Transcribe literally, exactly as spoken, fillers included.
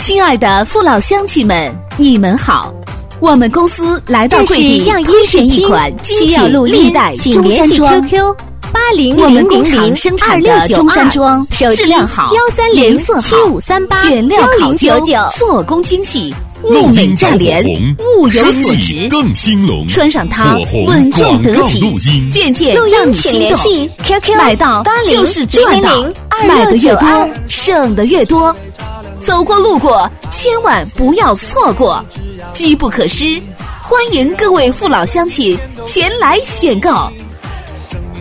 亲爱的父老乡亲们，你们好！我们公司来到贵地推荐一款精品历代中山装。 八零我们零零工厂零生产二六九的中山二， 装手机质量好， 幺三颜零色好， 七五三八选料幺考究零九九， 做工精细， 路物美金照价廉， 红， 物有所生值意。更兴隆。 穿上它火红稳重广告得体录音， 件件录让你音请心动。 联系 Q Q 买到八零就是赚到零零， 买的越二六九二多，。省的越多。走过路过，千万不要错过，机不可失。欢迎各位父老乡亲前来选购。